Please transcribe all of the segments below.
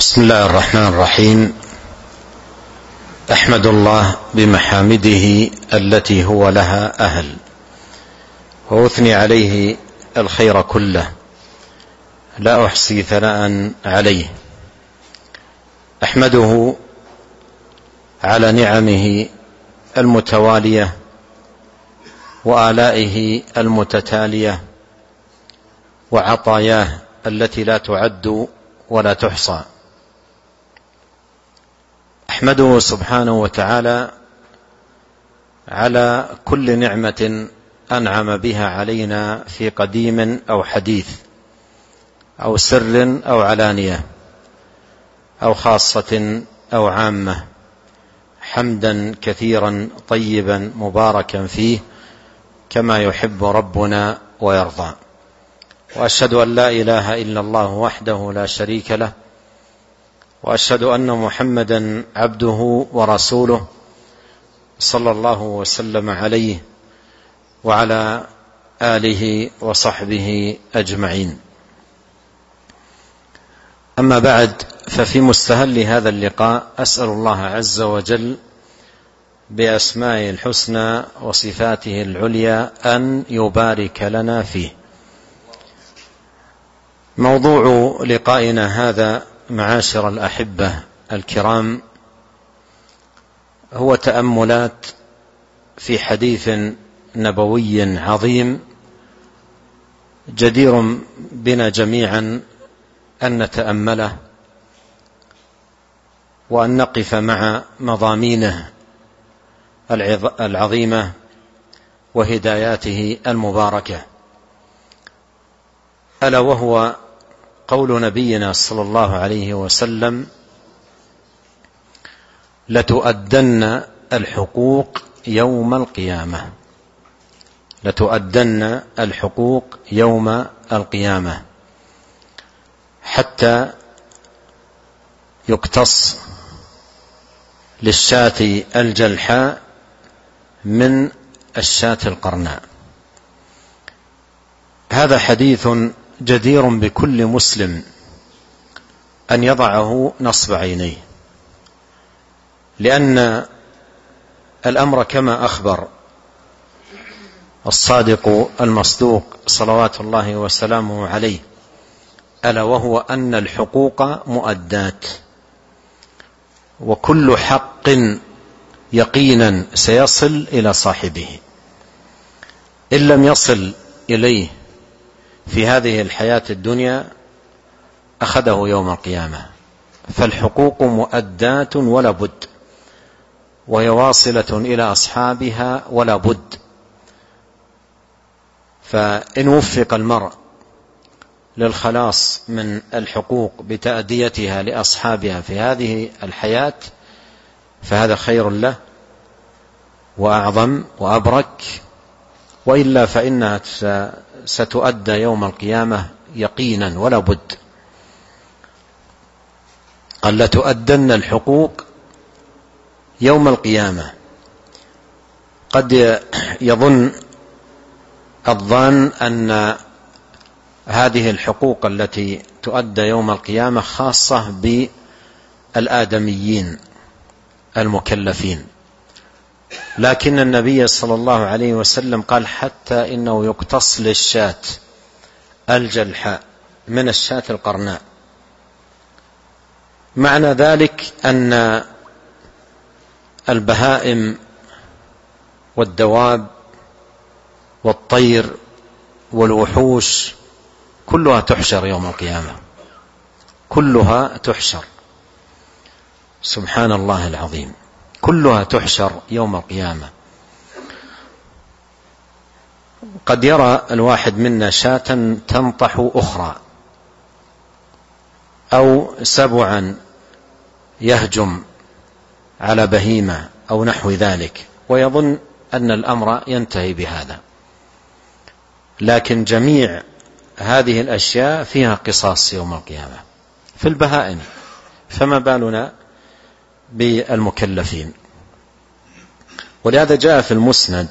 بسم الله الرحمن الرحيم. أحمد الله بمحامده التي هو لها أهل، وأثني عليه الخير كله، لا أحصي ثناء عليه. أحمده على نعمه المتوالية وآلائه المتتالية وعطاياه التي لا تعد ولا تحصى. أحمده سبحانه وتعالى على كل نعمة أنعم بها علينا في قديم أو حديث، أو سر أو علانية، أو خاصة أو عامة، حمدا كثيرا طيبا مباركا فيه كما يحب ربنا ويرضى. وأشهد أن لا إله إلا الله وحده لا شريك له، وأشهد أن محمدا عبده ورسوله صلى الله وسلم عليه وعلى آله وصحبه أجمعين. أما بعد، ففي مستهل هذا اللقاء أسأل الله عز وجل بأسمائه الحسنى وصفاته العليا أن يبارك لنا فيه. موضوع لقائنا هذا معاشر الأحبة الكرام هو تأملات في حديث نبوي عظيم جدير بنا جميعا أن نتأمله وأن نقف مع مضامينه العظيمة وهداياته المباركة، ألا وهو قول نبينا صلى الله عليه وسلم: لتؤدن الحقوق يوم القيامة، لتؤدن الحقوق يوم القيامة، حتى يقتص للشاة الجلحاء من الشاة القرناء. هذا حديث جدير بكل مسلم أن يضعه نصب عينيه، لأن الأمر كما أخبر الصادق المصدوق صلوات الله وسلامه عليه، ألا وهو أن الحقوق مؤدات، وكل حق يقينا سيصل إلى صاحبه. إن لم يصل إليه في هذه الحياة الدنيا أخذه يوم القيامة. فالحقوق مؤدات ولا بد، وهي واصلة إلى أصحابها ولا بد. فإن وفق المرء للخلاص من الحقوق بتأديتها لأصحابها في هذه الحياة فهذا خير له وأعظم وأبرك، وإلا فإنها ستؤدى يوم القيامة يقينا ولا بد. قال: لتؤدن الحقوق يوم القيامة. قد يظن الظان أن هذه الحقوق التي تؤدى يوم القيامة خاصة بالآدميين المكلفين، لكن النبي صلى الله عليه وسلم قال: حتى إنه يقتص للشاة الجلحاء من الشاة القرناء. معنى ذلك أن البهائم والدواب والطير والوحوش كلها تحشر يوم القيامة، كلها تحشر، سبحان الله العظيم، كلها تحشر يوم القيامة. قد يرى الواحد منا شاة تنطح أخرى، أو سبعا يهجم على بهيمة أو نحو ذلك، ويظن أن الأمر ينتهي بهذا، لكن جميع هذه الأشياء فيها قصاص يوم القيامة في البهائم، فما بالنا بالمكلفين. ولهذا جاء في المسند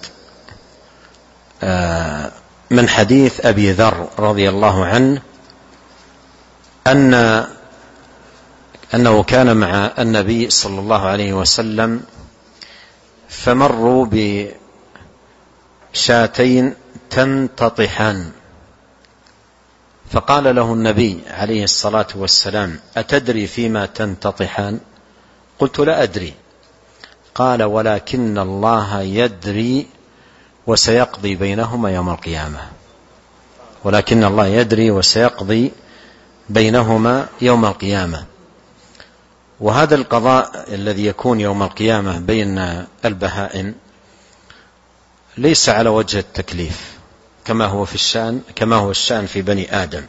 من حديث أبي ذر رضي الله عنه أن أنه كان مع النبي صلى الله عليه وسلم فمروا بشاتين تنتطحان، فقال له النبي عليه الصلاة والسلام: أتدري فيما تنتطحان؟ قلت: لا أدري. قال: ولكن الله يدري وسيقضي بينهما يوم القيامة. ولكن الله يدري وسيقضي بينهما يوم القيامة. وهذا القضاء الذي يكون يوم القيامة بين البهائم ليس على وجه التكليف كما هو الشأن في بني آدم،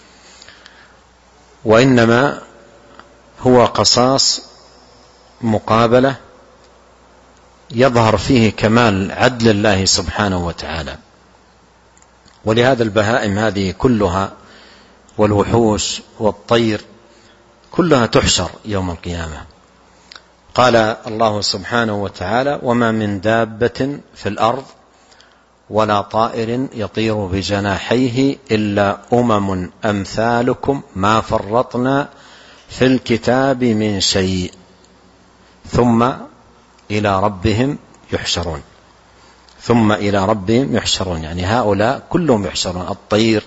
وإنما هو قصاص مقابلة يظهر فيه كمال عدل الله سبحانه وتعالى. ولهذا البهائم هذه كلها والوحوش والطير كلها تحشر يوم القيامة. قال الله سبحانه وتعالى: وما من دابة في الأرض ولا طائر يطير بجناحيه إلا أمم أمثالكم ما فرطنا في الكتاب من شيء ثم إلى ربهم يحشرون. ثم إلى ربهم يحشرون، يعني هؤلاء كلهم يحشرون، الطير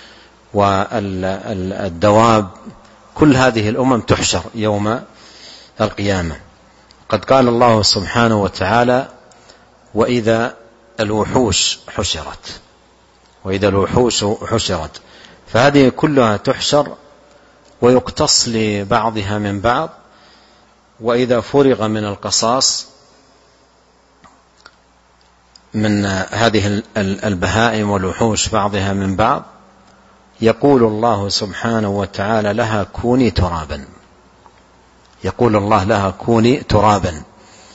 والدواب، كل هذه الأمم تحشر يوم القيامة. قد قال الله سبحانه وتعالى: وإذا الوحوش حشرت. وإذا الوحوش حشرت، فهذه كلها تحشر ويقتص لبعضها من بعض. وإذا فرغ من القصاص من هذه البهائم والوحوش بعضها من بعض، يقول الله سبحانه وتعالى لها كوني ترابا. يقول الله لها كوني ترابا.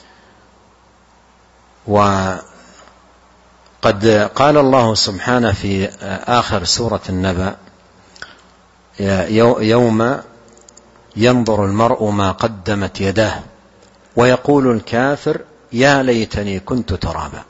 وقد قال الله سبحانه في آخر سورة النبأ: يوم ينظر المرء ما قدمت يداه ويقول الكافر يا ليتني كنت ترابا.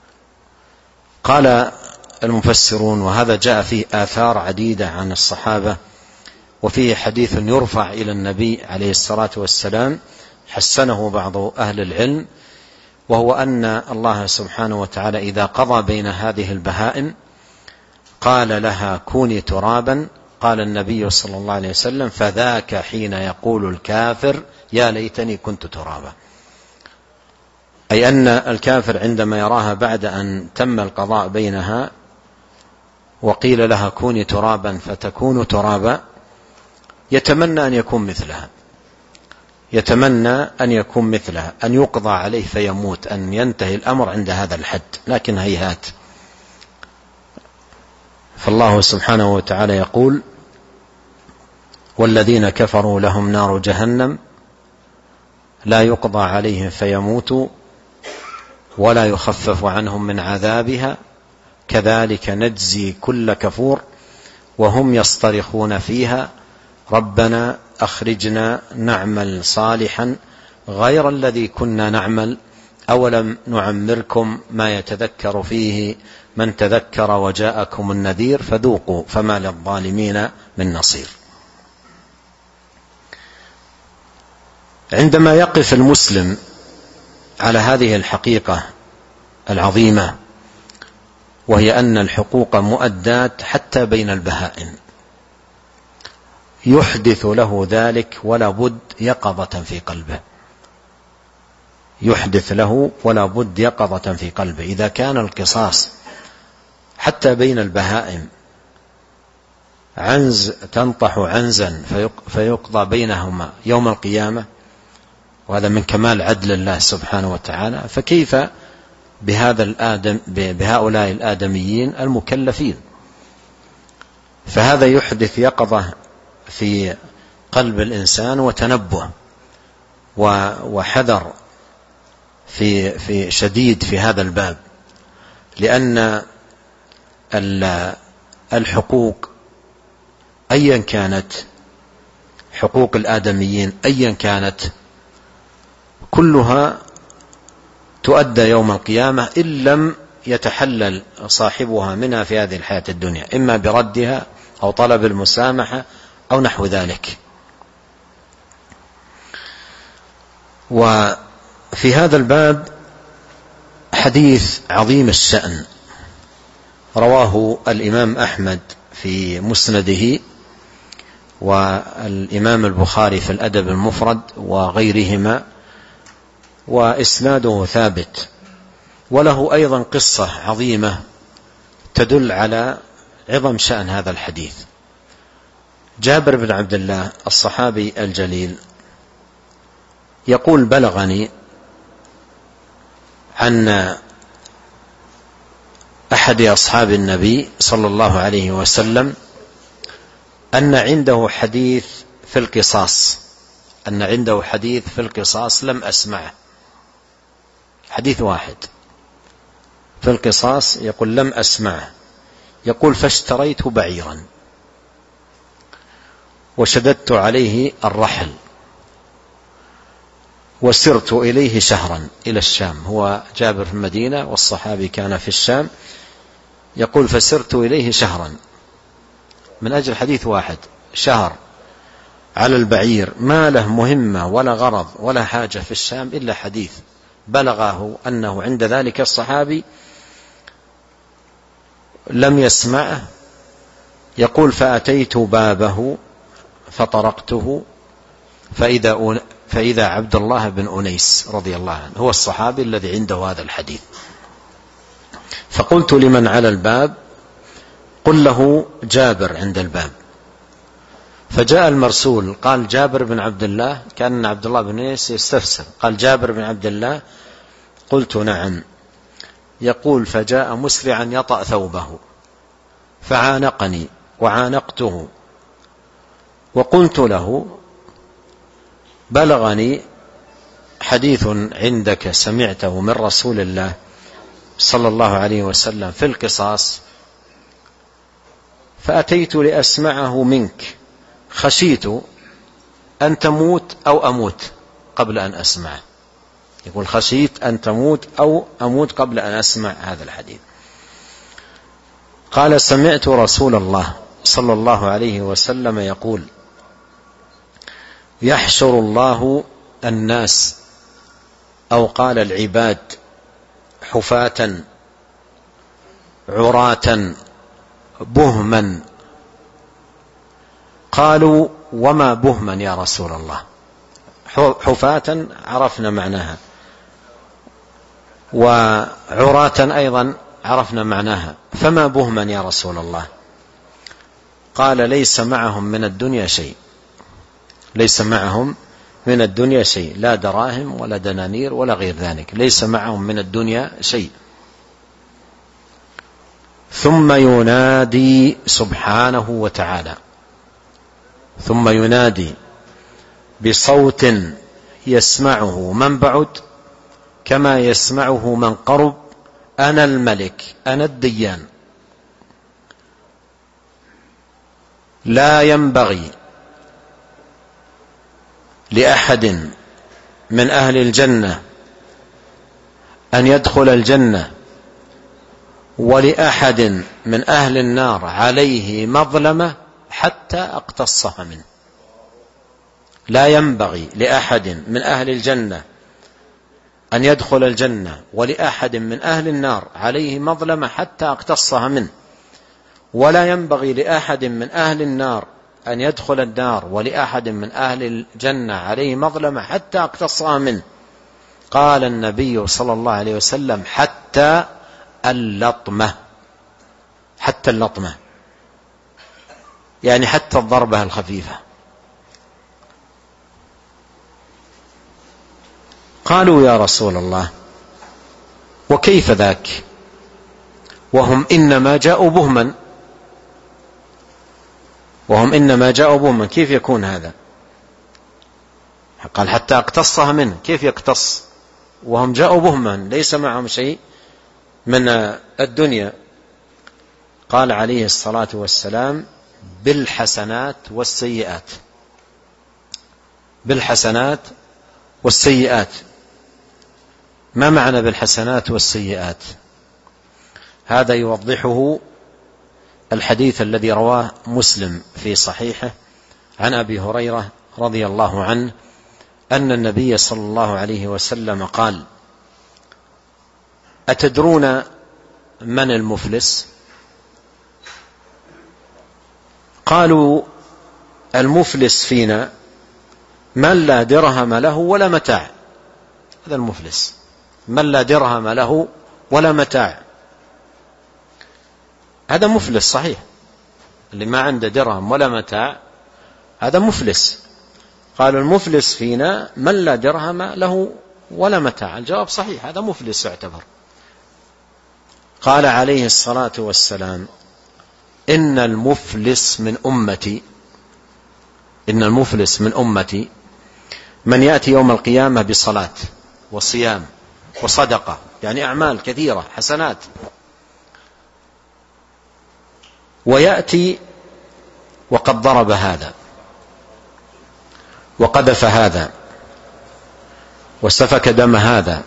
قال المفسرون، وهذا جاء فيه آثار عديدة عن الصحابة، وفيه حديث يرفع إلى النبي عليه الصلاة والسلام حسنه بعض أهل العلم، وهو أن الله سبحانه وتعالى إذا قضى بين هذه البهائم قال لها كوني ترابا، قال النبي صلى الله عليه وسلم: فذاك حين يقول الكافر يا ليتني كنت ترابا. أي أن الكافر عندما يراها بعد أن تم القضاء بينها وقيل لها كوني ترابا فتكون ترابا، يتمنى أن يكون مثلها، يتمنى أن يكون مثلها، أن يقضى عليه فيموت، أن ينتهي الأمر عند هذا الحد، لكن هيهات. فالله سبحانه وتعالى يقول: والذين كفروا لهم نار جهنم لا يقضى عليهم فيموتوا ولا يخفف عنهم من عذابها كذلك نجزي كل كفور وهم يصطرخون فيها ربنا أخرجنا نعمل صالحا غير الذي كنا نعمل أولم نعمركم ما يتذكر فيه من تذكر وجاءكم النذير فذوقوا فما للظالمين من نصير. عندما يقف المسلم على هذه الحقيقة العظيمة، وهي أن الحقوق مؤداة حتى بين البهائم، يحدث له ذلك ولا بد يقظة في قلبه، يحدث له ولا بد يقظة في قلبه. إذا كان القصاص حتى بين البهائم عنز تنطح عنزا فيقضى بينهما يوم القيامة، وهذا من كمال عدل الله سبحانه وتعالى، فكيف بهؤلاء الآدميين المكلفين؟ فهذا يحدث يقظة في قلب الإنسان وتنبه وحذر في شديد في هذا الباب، لأن الحقوق أيا كانت، حقوق الآدميين أيا كانت، كلها تؤدى يوم القيامة إن لم يتحلل صاحبها منها في هذه الحياة الدنيا، إما بردها أو طلب المسامحة أو نحو ذلك. وفي هذا الباب حديث عظيم الشأن رواه الإمام أحمد في مسنده، والإمام البخاري في الأدب المفرد وغيرهما، وإسناده ثابت، وله أيضا قصة عظيمة تدل على عظم شأن هذا الحديث. جابر بن عبد الله الصحابي الجليل يقول: بلغني عن أحد أصحاب النبي صلى الله عليه وسلم أن عنده حديث في القصاص، لم أسمعه. حديث واحد في القصاص يقول لم أسمعه. يقول: فاشتريت بعيرا وشددت عليه الرحل وسرت إليه شهرا إلى الشام. هو جابر في المدينة والصحابي كان في الشام. يقول: فسرت إليه شهرا من أجل حديث واحد، شهر على البعير، ما له مهمة ولا غرض ولا حاجة في الشام إلا حديث بلغه أنه عند ذلك الصحابي لم يسمعه. يقول: فأتيت بابه فطرقته فإذا عبد الله بن أنيس رضي الله عنه هو الصحابي الذي عنده هذا الحديث. فقلت لمن على الباب: قل له جابر عند الباب. فجاء المرسول قال: جابر بن عبد الله. كان عبد الله بن أنيس يستفسر، قال: جابر بن عبد الله. قلت: نعم. يقول: فجاء مسرعا يطأ ثوبه فعانقني وعانقته، وقلت له: بلغني حديث عندك سمعته من رسول الله صلى الله عليه وسلم في القصاص، فأتيت لأسمعه منك، خشيت أن تموت أو أموت قبل أن أسمعه. يقول: خشيت أن تموت أو أموت قبل أن أسمع هذا الحديث. قال: سمعت رسول الله صلى الله عليه وسلم يقول: يحشر الله الناس، أو قال العباد، حفاة عراة بهما. قالوا: وما بهما يا رسول الله؟ حفاة عرفنا معناها، وعراة أيضا عرفنا معناها، فما بهما يا رسول الله؟ قال: ليس معهم من الدنيا شيء، ليس معهم من الدنيا شيء، لا دراهم ولا دنانير ولا غير ذلك، ليس معهم من الدنيا شيء. ثم ينادي سبحانه وتعالى، ثم ينادي بصوت يسمعه من بعد كما يسمعه من قرب: أنا الملك، أنا الديان، لا ينبغي لأحد من أهل الجنة أن يدخل الجنة، ولأحد من أهل النار عليه مظلمة حتى أقتصها منه. لا ينبغي لأحد من أهل الجنة أن يدخل الجنة، ولأحد من أهل النار عليه مظلمة حتى أقتصها منه، ولا ينبغي لأحد من أهل النار أن يدخل النار، ولأحد من أهل الجنة عليه مظلمة حتى أقتصها منه. قال النبي صلى الله عليه وسلم: حتى اللطمة، حتى اللطمة، يعني حتى الضربة الخفيفة. قالوا: يا رسول الله، وكيف ذاك وهم إنما جاءوا بهما، وهم إنما جاءوا بهما، كيف يكون هذا؟ قال: حتى اقتصها منه، كيف يقتص وهم جاءوا بهما ليس معهم شيء من الدنيا؟ قال عليه الصلاة والسلام: بالحسنات والسيئات، بالحسنات والسيئات. ما معنى بالحسنات والسيئات؟ هذا يوضحه الحديث الذي رواه مسلم في صحيحه عن أبي هريرة رضي الله عنه أن النبي صلى الله عليه وسلم قال: أتدرون من المفلس؟ قالوا: المفلس فينا من لا درهم له ولا متاع. هذا المفلس، من لا درهم له ولا متاع. هذا مفلس صحيح، اللي ما عنده درهم ولا متاع هذا مفلس. قالوا: المفلس فينا من لا درهم له ولا متاع. الجواب صحيح، هذا مفلس يعتبر. قال عليه الصلاة والسلام: إن المفلس من أمتي من يأتي يوم القيامة بصلاة وصيام وصدقة، يعني أعمال كثيرة حسنات، ويأتي وقد ضرب هذا وقذف هذا وسفك دم هذا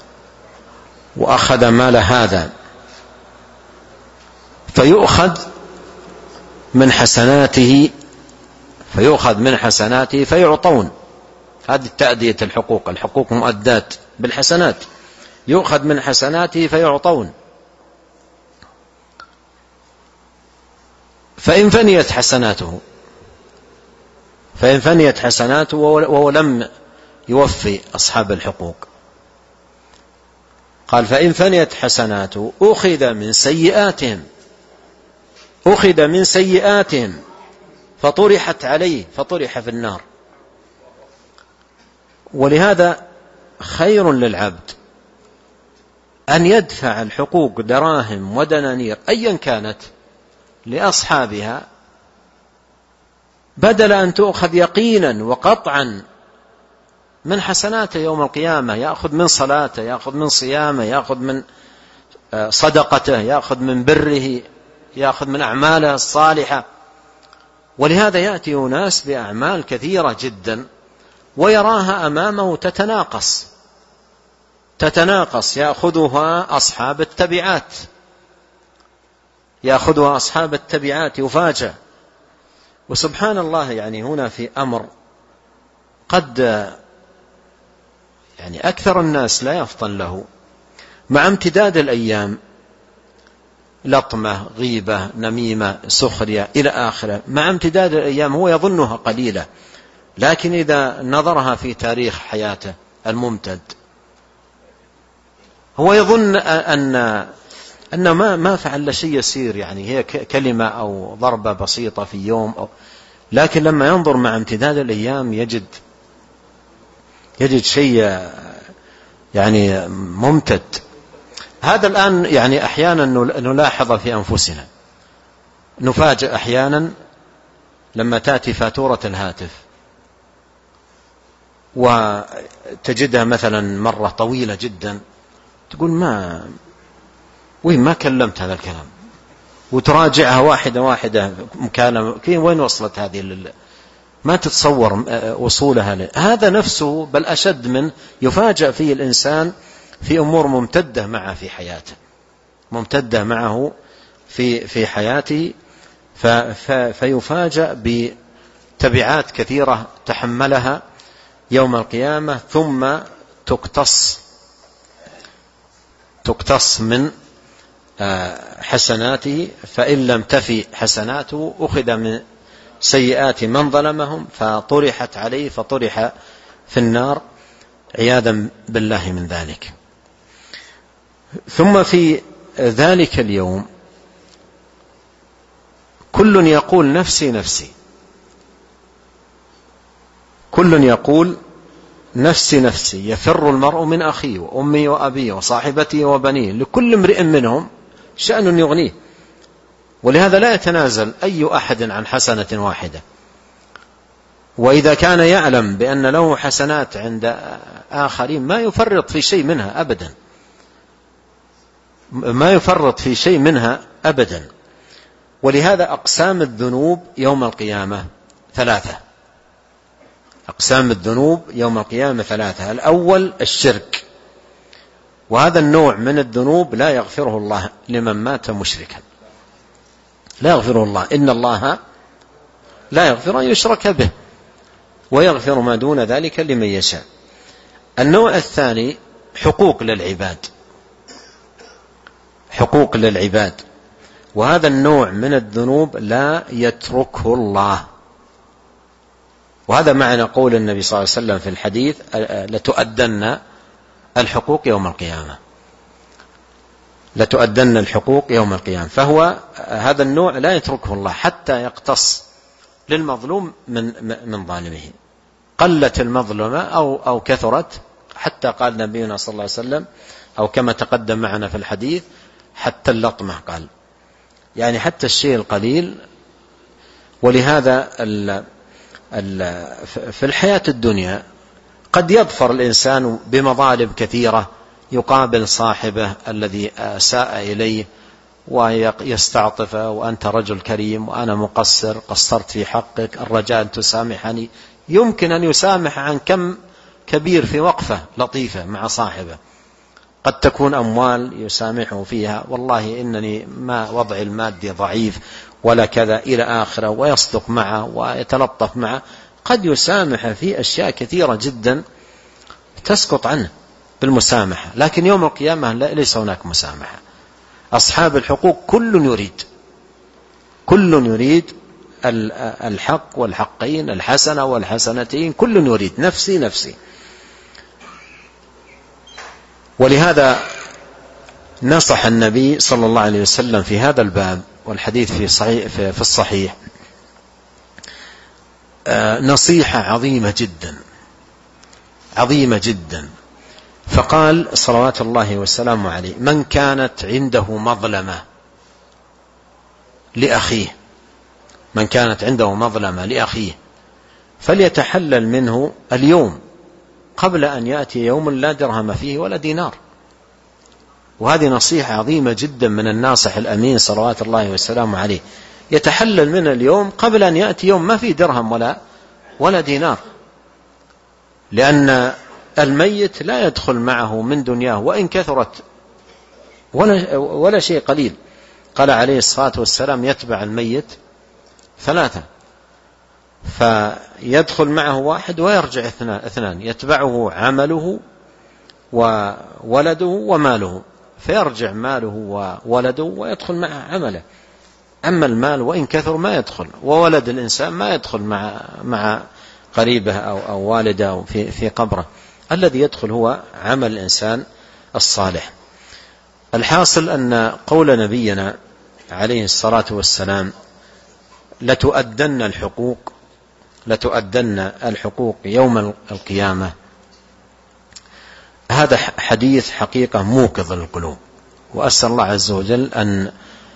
وأخذ مال هذا، فيؤخذ من حسناته فيعطون. هذه تأدية الحقوق مؤدات بالحسنات، يؤخذ من حسناته فيعطون. فإن فنيت حسناته وهو لم يوفي أصحاب الحقوق، قال: فإن فنيت حسناته أخذ من سيئاتهم فطرحت عليه فطرح في النار. ولهذا خير للعبد أن يدفع الحقوق دراهم ودنانير أيا كانت لأصحابها، بدل أن تؤخذ يقينا وقطعا من حسناته يوم القيامة. يأخذ من صلاته، يأخذ من صيامه، يأخذ من صدقته، يأخذ من بره، يأخذ من أعماله الصالحة. ولهذا يأتي ناس بأعمال كثيرة جدا ويراها أمامه تتناقص، يأخذها أصحاب التبعات، يفاجأ. وسبحان الله، يعني هنا في أمر قد يعني أكثر الناس لا يفطن له. مع امتداد الأيام، لطمة، غيبة، نميمة، سخرية إلى آخره، مع امتداد الأيام هو يظنها قليلة، لكن إذا نظرها في تاريخ حياته الممتد هو يظن أن ما فعل شيء يسير، يعني هي كلمة أو ضربة بسيطة في يوم لكن لما ينظر مع امتداد الأيام يجد شيء يعني ممتد. هذا الآن يعني أحيانا نلاحظ في أنفسنا، نفاجأ أحيانا لما تأتي فاتورة الهاتف وتجدها مثلا مرة طويلة جدا، تقول ما كلمت هذا الكلام، وتراجعها واحدة مكالمة، وين وصلت هذه ما تتصور وصولها هذا نفسه، بل أشد من يفاجأ فيه الإنسان في أمور ممتدة معه في حياته، فيفاجأ بتبعات كثيرة تحملها يوم القيامة، ثم تقتص من حسناته. فإن لم تفي حسناته أخذ من سيئات من ظلمهم فطرحت عليه فطرح في النار، عياذا بالله من ذلك. ثم في ذلك اليوم كل يقول نفسي نفسي، كل يقول نفسي نفسي، يفر المرء من أخيه وأمي وأبيه وصاحبته وبنيه، لكل امرئ منهم شأن يغنيه. ولهذا لا يتنازل أي أحد عن حسنة واحدة، وإذا كان يعلم بأن له حسنات عند آخرين ما يفرط في شيء منها أبدا، ولهذا أقسام الذنوب يوم القيامة ثلاثة. الأول الشرك، وهذا النوع من الذنوب لا يغفره الله لمن مات مشركا، لا يغفره الله، إن الله لا يغفر أن يشرك به. ويغفر ما دون ذلك لمن يشاء. النوع الثاني حقوق للعباد، حقوق للعباد، وهذا النوع من الذنوب لا يتركه الله. وهذا معنى قول النبي صلى الله عليه وسلم في الحديث لتؤدن الحقوق يوم القيامة، لتؤدن الحقوق يوم القيامة. فهو هذا النوع لا يتركه الله حتى يقتص للمظلوم من ظالمه، قلت المظلمة أو كثرت، حتى قال نبينا صلى الله عليه وسلم أو كما تقدم معنا في الحديث حتى اللطمة، قال يعني حتى الشيء القليل. ولهذا في الحياة الدنيا قد يظفر الإنسان بمظالم كثيرة، يقابل صاحبه الذي أساء إليه ويستعطفه، وأنت رجل كريم وأنا مقصر، قصرت في حقك، الرجاء أن تسامحني. يمكن أن يسامح عن كم كبير في وقفة لطيفة مع صاحبه، قد تكون أموال يسامحه فيها، والله إنني ما وضعي المادي ضعيف ولا كذا إلى آخره، ويصدق معه ويتلطف معه. قد يسامح في أشياء كثيرة جدا تسقط عنه بالمسامحة، لكن يوم القيامة ليس هناك مسامحة. أصحاب الحقوق كل يريد الحق والحقين، الحسنة والحسنتين، كل يريد نفسي نفسي. ولهذا نصح النبي صلى الله عليه وسلم في هذا الباب، والحديث في الصحيح نصيحة عظيمة جدا. فقال صلوات الله وسلامه عليه: من كانت عنده مظلمة لأخيه فليتحلل منه اليوم قبل أن يأتي يوم لا درهم فيه ولا دينار. وهذه نصيحة عظيمة جدا من الناصح الأمين صلوات الله وسلامه عليه، يتحلل من اليوم قبل أن يأتي يوم ما فيه درهم ولا دينار، لأن الميت لا يدخل معه من دنياه وإن كثرت ولا شيء قليل. قال عليه الصلاة والسلام: يتبع الميت 3، فيدخل معه 1 ويرجع 2، يتبعه عمله وولده وماله، فيرجع ماله وولده ويدخل معه عمله. أما المال وإن كثر ما يدخل، وولد الإنسان ما يدخل مع قريبه أو والده في قبره. الذي يدخل هو عمل الإنسان الصالح. الحاصل أن قول نبينا عليه الصلاة والسلام: لتؤدن الحقوق يوم القيامة، هذا حديث حقيقة موقظ للقلوب. وأسأل الله عز وجل أن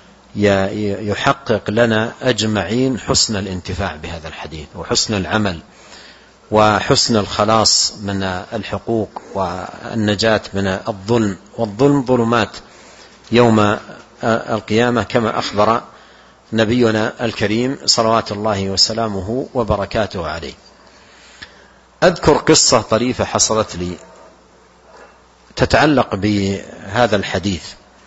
يحقق لنا أجمعين حسن الانتفاع بهذا الحديث، وحسن العمل، وحسن الخلاص من الحقوق، والنجاة من الظلم. والظلم ظلمات يوم القيامة كما أخبر نبينا الكريم صلوات الله وسلامه وبركاته عليه. أذكر قصة طريفة حصلت لي تتعلق بهذا الحديث.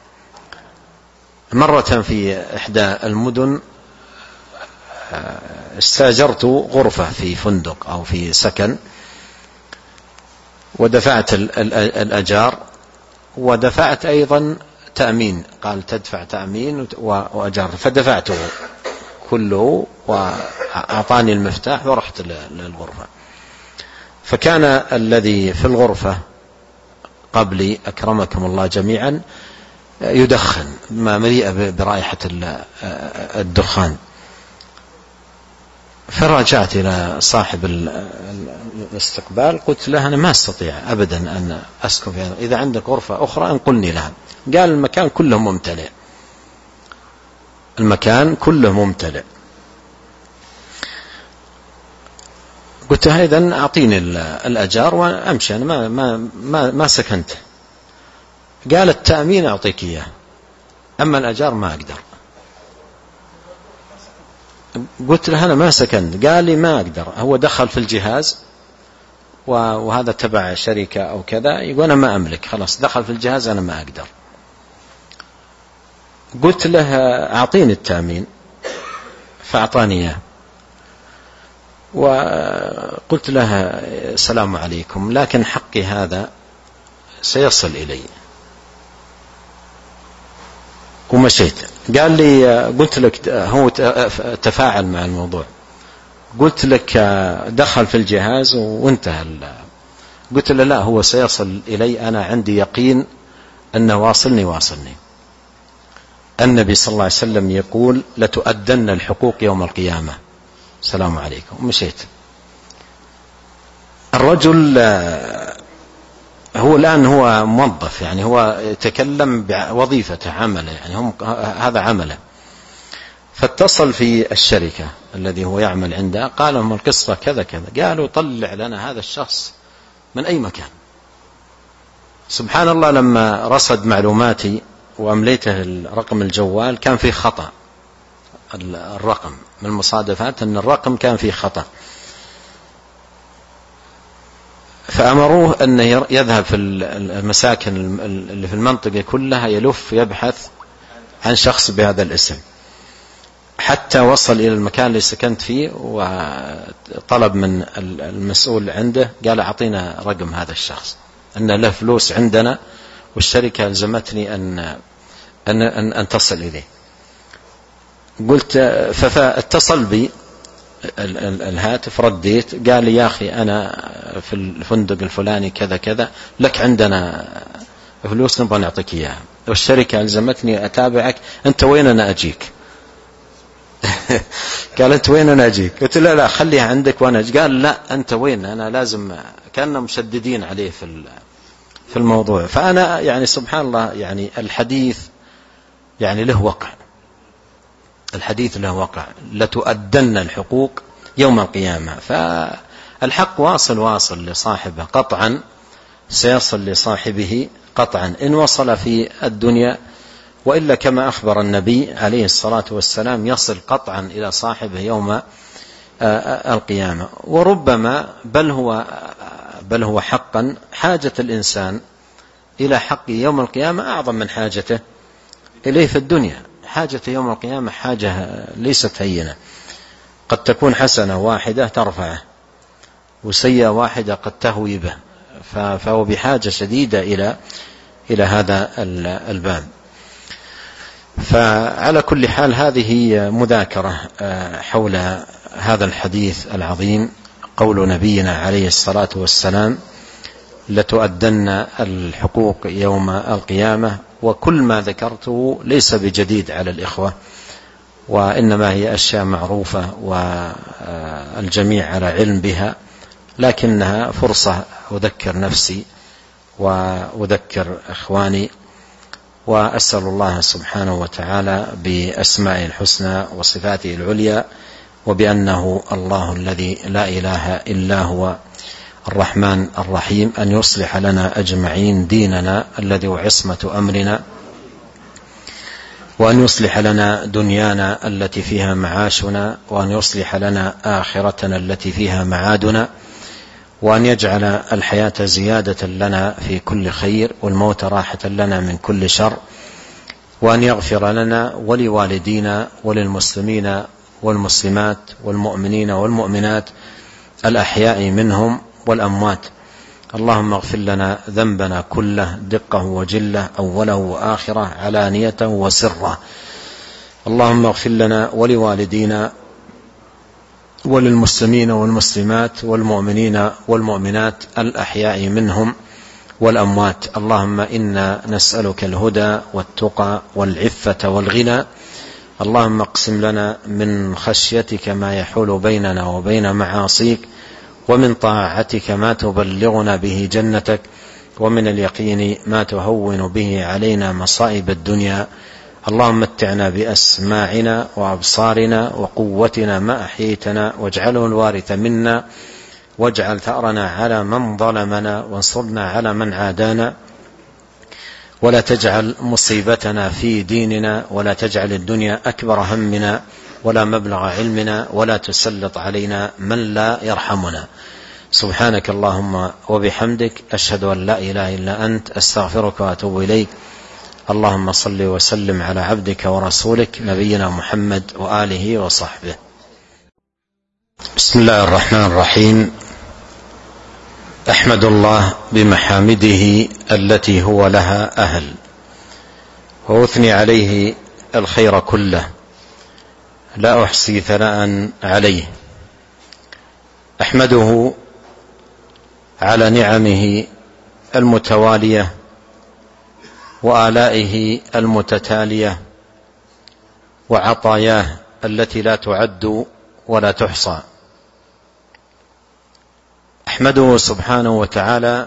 مرة في إحدى المدن استأجرت غرفة في فندق أو في سكن، ودفعت الأجار، ودفعت أيضا تأمين. قال تدفع تأمين وأجار، فدفعته كله وأعطاني المفتاح ورحت للغرفة. فكان الذي في الغرفة قبلي أكرمكم الله جميعا يدخن، ما مليئة برائحة الدخان. فراجعت إلى صاحب الاستقبال، قلت له: أنا ما أستطيع أبدا أن أسكن في هذا، إذا عندك غرفة أخرى انقلني لها. قال: المكان كله ممتلئ. قلت: إذن أعطيني الأجار وأمشي، أنا ما سكنت. قال: التأمين أعطيك إياه، أما الأجار ما أقدر. قلت له: أنا ما سكنت. قال لي: ما أقدر، هو دخل في الجهاز وهذا تبع شركة أو كذا، يقول أنا ما أملك، خلاص دخل في الجهاز، أنا ما أقدر. قلت له: أعطيني التأمين، فأعطاني إياه. وقلت لها السلام عليكم، لكن حقي هذا سيصل إلي. ومشيت. قال لي قلت لك، هو تفاعل مع الموضوع، قلت لك دخل في الجهاز وانتهى. قلت له لا، هو سيصل إلي، أنا عندي يقين أنه واصلني. النبي صلى الله عليه وسلم يقول لتؤدن الحقوق يوم القيامة. السلام عليكم. ومشيت. الرجل هو الآن هو موظف، يعني هو يتكلم بوظيفته، عمله، يعني هذا عمله. فاتصل في الشركة الذي هو يعمل عندها، قال لهم القصة كذا كذا. قالوا طلع لنا هذا الشخص من أي مكان. سبحان الله، لما رصد معلوماتي وأمليته رقم الجوال كان فيه خطأ. الرقم من المصادفات أن الرقم كان فيه خطأ، فأمروه أن يذهب في المساكن اللي في المنطقة كلها، يلف يبحث عن شخص بهذا الاسم، حتى وصل إلى المكان اللي سكنت فيه، وطلب من المسؤول عنده، قال أعطينا رقم هذا الشخص، أن له فلوس عندنا والشركة ألزمتني أن تصل إليه. قلت، فاتصل بي الهاتف، رديت، قال لي يا أخي أنا في الفندق الفلاني كذا كذا، لك عندنا فلوس نبغى نعطيك إياها، والشركة ألزمتني أتابعك، أنت وين أنا أجيك؟ قال أنت وين أنا أجيك؟ قلت لا خليها عندك وأنا أجيك. قال لا أنت وين، أنا لازم، كأننا مشددين عليه في الموضوع. فأنا يعني سبحان الله، يعني الحديث يعني له وقع، الحديث له وقع، لتؤدن الحقوق يوم القيامة. فالحق واصل لصاحبه قطعا، سيصل لصاحبه قطعا إن وصل في الدنيا، وإلا كما أخبر النبي عليه الصلاة والسلام يصل قطعا إلى صاحبه يوم القيامة. وربما بل هو حقا حاجة الإنسان إلى حق يوم القيامة أعظم من حاجته إليه في الدنيا. حاجة يوم القيامة حاجة ليست هينة، قد تكون حسنة واحدة ترفعه، وسيئة واحدة قد تهوي به، فهو بحاجة شديدة إلى هذا الباب. فعلى كل حال هذه مذاكرة حول هذا الحديث العظيم، قول نبينا عليه الصلاة والسلام لتؤدن الحقوق يوم القيامة. وكل ما ذكرته ليس بجديد على الإخوة، وإنما هي أشياء معروفة والجميع على علم بها، لكنها فرصة أذكر نفسي وأذكر إخواني. وأسأل الله سبحانه وتعالى بأسمائه الحسنى وصفاته العليا، وبأنه الله الذي لا إله إلا هو الرحمن الرحيم، أن يصلح لنا أجمعين ديننا الذي هو عصمة أمرنا، وأن يصلح لنا دنيانا التي فيها معاشنا، وأن يصلح لنا آخرتنا التي فيها معادنا، وأن يجعل الحياة زيادة لنا في كل خير، والموت راحة لنا من كل شر، وأن يغفر لنا ولوالدينا وللمسلمين والمسلمات والمؤمنين والمؤمنات الأحياء منهم والأموات. اللهم اغفر لنا ذنبنا كله، دقه وجله، أوله وآخره، علانيته وسره. اللهم اغفر لنا ولوالدينا وللمسلمين والمسلمات والمؤمنين والمؤمنات الأحياء منهم والأموات. اللهم إنا نسألك الهدى والتقى والعفة والغنى. اللهم اقسم لنا من خشيتك ما يحول بيننا وبين معاصيك، ومن طاعتك ما تبلغنا به جنتك، ومن اليقين ما تهون به علينا مصائب الدنيا. اللهم متعنا بأسماعنا وأبصارنا وقوتنا ما أحييتنا، واجعله الوارث منا، واجعل ثأرنا على من ظلمنا، وانصرنا على من عادانا، ولا تجعل مصيبتنا في ديننا، ولا تجعل الدنيا أكبر همنا ولا مبلغ علمنا، ولا تسلط علينا من لا يرحمنا. سبحانك اللهم وبحمدك، أشهد أن لا إله إلا أنت، أستغفرك وأتوب إليك. اللهم صل وسلم على عبدك ورسولك نبينا محمد وآله وصحبه. بسم الله الرحمن الرحيم. أحمد الله بمحامده التي هو لها أهل، وأثني عليه الخير كله، لا أحصي ثناء عليه. أحمده على نعمه المتوالية وآلائه المتتالية وعطاياه التي لا تعد ولا تحصى. أحمده سبحانه وتعالى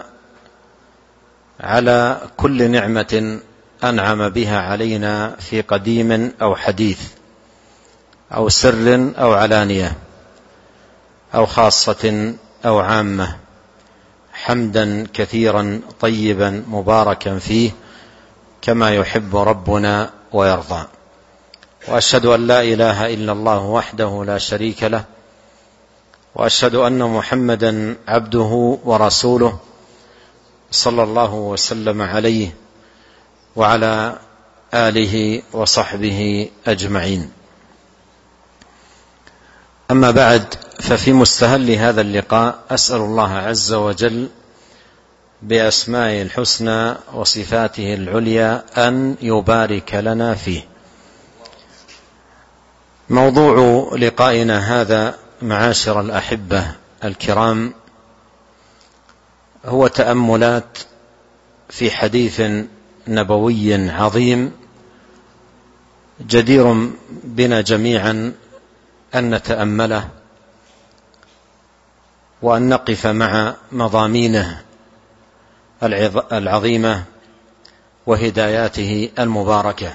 على كل نعمة أنعم بها علينا في قديم أو حديث، أو سر أو علانية، أو خاصة أو عامة، حمدا كثيرا طيبا مباركا فيه كما يحب ربنا ويرضى. وأشهد أن لا إله إلا الله وحده لا شريك له، وأشهد أن محمدا عبده ورسوله صلى الله وسلم عليه وعلى آله وصحبه أجمعين. أما بعد، ففي مستهل هذا اللقاء أسأل الله عز وجل بأسمائه الحسنى وصفاته العليا أن يبارك لنا فيه. موضوع لقائنا هذا معاشر الأحبة الكرام هو تأملات في حديث نبوي عظيم جدير بنا جميعا أن نتأمله وأن نقف مع مضامينه العظيمة وهداياته المباركة،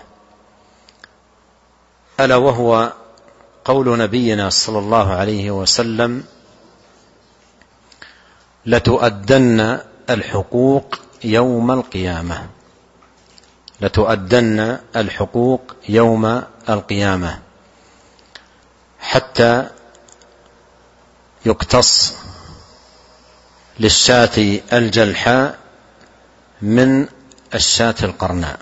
ألا وهو قول نبينا صلى الله عليه وسلم: لتؤدن الحقوق يوم القيامة، لتؤدن الحقوق يوم القيامة، حتى يقتص للشاة الجلحاء من الشاة القرناء.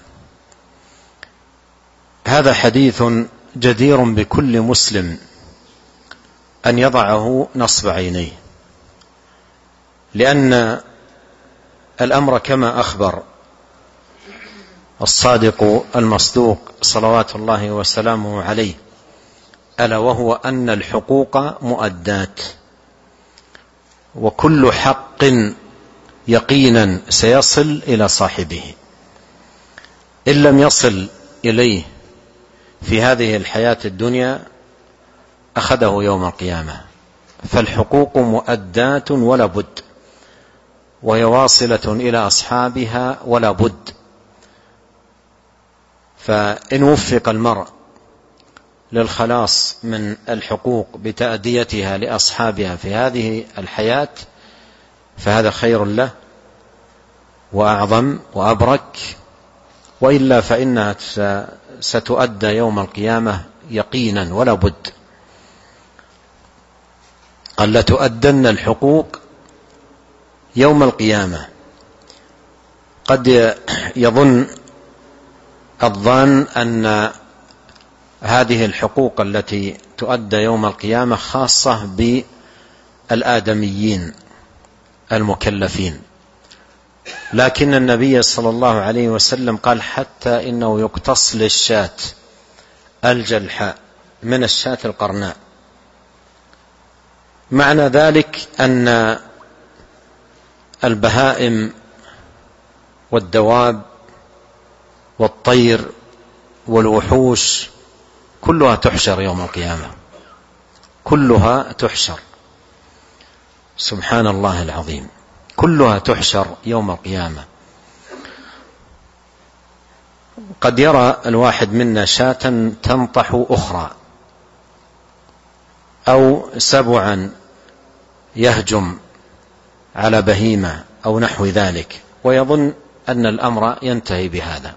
هذا حديث جدير بكل مسلم أن يضعه نصب عينيه، لأن الأمر كما أخبر الصادق المصدوق صلوات الله وسلامه عليه، ألا وهو أن الحقوق مؤدات، وكل حق يقينا سيصل إلى صاحبه. إن لم يصل إليه في هذه الحياة الدنيا أخذه يوم القيامة. فالحقوق مؤدات ولا بد، وهي واصلة إلى أصحابها ولا بد. فإن وفق المرء للخلاص من الحقوق بتأديتها لأصحابها في هذه الحياة فهذا خير له وأعظم وأبرك، وإلا فإنها ستؤدى يوم القيامة يقينا ولا بد. قال: لتؤدن الحقوق يوم القيامة. قد يظن الظان أن هذه الحقوق التي تؤدى يوم القيامة خاصة بالآدميين المكلفين، لكن النبي صلى الله عليه وسلم قال: حتى إنه يقتص للشاة الجلحاء من الشاة القرناء. معنى ذلك أن البهائم والدواب والطير والوحوش كلها تحشر يوم القيامة، كلها تحشر، سبحان الله العظيم، كلها تحشر يوم القيامة. قد يرى الواحد منا شاة تنطح أخرى، أو سبعا يهجم على بهيمة أو نحو ذلك، ويظن أن الأمر ينتهي بهذا.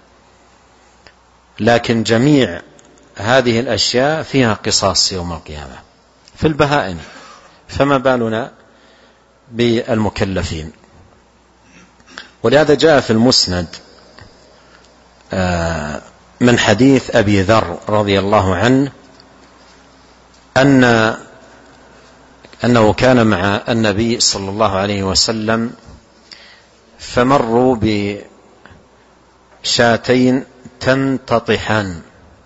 لكن جميع هذه الأشياء فيها قصاص يوم القيامة في البهائم، فما بالنا بالمكلفين. ولهذا جاء في المسند من حديث أبي ذر رضي الله عنه أن أنه كان مع النبي صلى الله عليه وسلم فمروا بشاتين تنتطحان،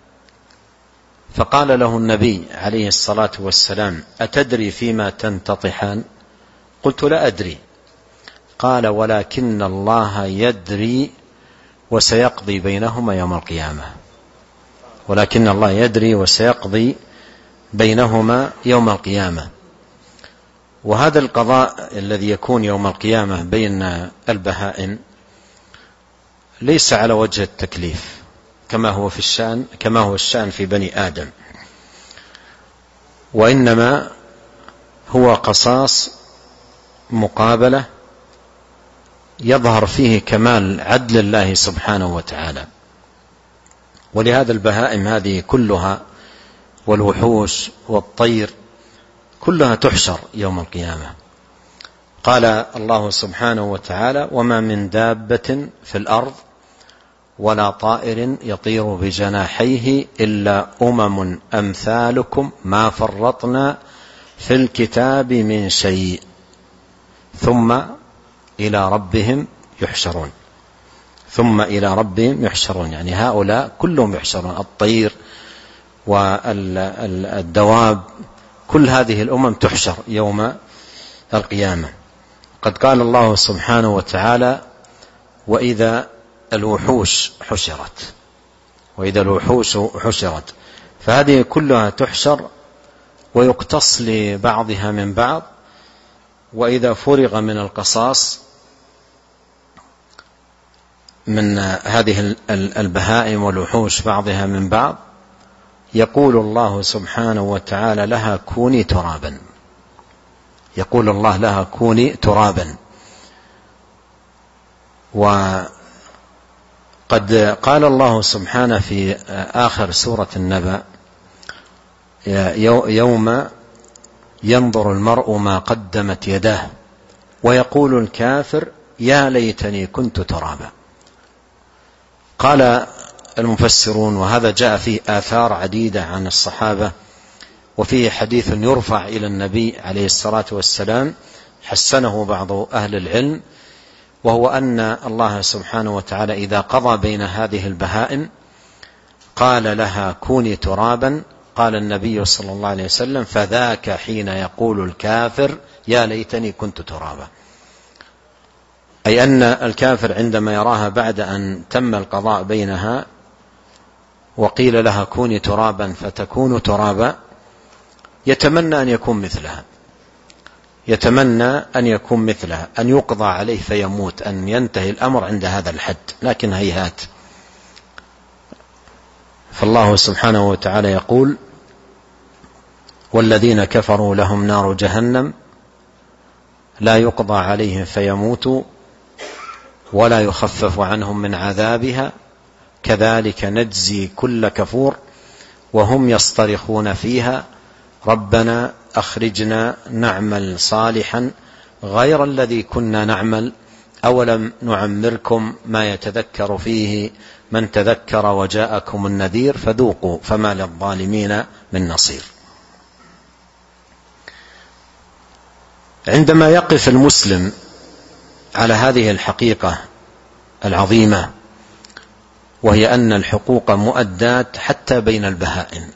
فقال له النبي عليه الصلاة والسلام: أتدري فيما تنتطحان؟ قلت: لا أدري. قال: ولكن الله يدري وسيقضي بينهما يوم القيامة. ولكن الله يدري وسيقضي بينهما يوم القيامة. وهذا القضاء الذي يكون يوم القيامة بين البهائم ليس على وجه التكليف كما هو الشأن في بني آدم، وإنما هو قصاص مقابلة يظهر فيه كمال عدل الله سبحانه وتعالى. ولهذا البهائم هذه كلها والوحوش والطير كلها تحشر يوم القيامة. قال الله سبحانه وتعالى: وما من دابة في الأرض ولا طائر يطير بجناحيه إلا أمم أمثالكم ما فرطنا في الكتاب من شيء ثم إلى ربهم يحشرون. ثم إلى ربهم يحشرون، يعني هؤلاء كلهم يحشرون، الطير والدواب، كل هذه الأمم تحشر يوم القيامة. قد قال الله سبحانه وتعالى: وإذا الوحوش حشرت، وإذا الوحوش حشرت، فهذه كلها تحشر ويقتص لبعضها من بعض. وإذا فرغ من القصاص من هذه البهائم والوحوش بعضها من بعض، يقول الله سبحانه وتعالى لها كوني ترابا. يقول الله لها كوني ترابا. وقد قال الله سبحانه في آخر سورة النبأ: يوم ينظر المرء ما قدمت يداه ويقول الكافر يا ليتني كنت ترابا. قال المفسرون، وهذا جاء فيه آثار عديدة عن الصحابة، وفيه حديث يرفع إلى النبي عليه الصلاة والسلام حسنه بعض أهل العلم، وهو أن الله سبحانه وتعالى إذا قضى بين هذه البهائم قال لها كوني ترابا، قال النبي صلى الله عليه وسلم: فذاك حين يقول الكافر يا ليتني كنت ترابا. أي أن الكافر عندما يراها بعد أن تم القضاء بينها وقيل لها كوني ترابا فتكون ترابا، يتمنى أن يكون مثلها، يتمنى أن يكون مثلها، أن يقضى عليه فيموت، أن ينتهي الأمر عند هذا الحد، لكن هيهات. فالله سبحانه وتعالى يقول: والذين كفروا لهم نار جهنم لا يقضى عليهم فيموتوا ولا يخفف عنهم من عذابها كذلك نجزي كل كفور وهم يصطرخون فيها ربنا أخرجنا نعمل صالحا غير الذي كنا نعمل أولم نعمركم ما يتذكر فيه من تذكر وجاءكم النذير فذوقوا فما للظالمين من نصير. عندما يقف المسلم على هذه الحقيقة العظيمة، وهي أن الحقوق مؤدات حتى بين البهائم،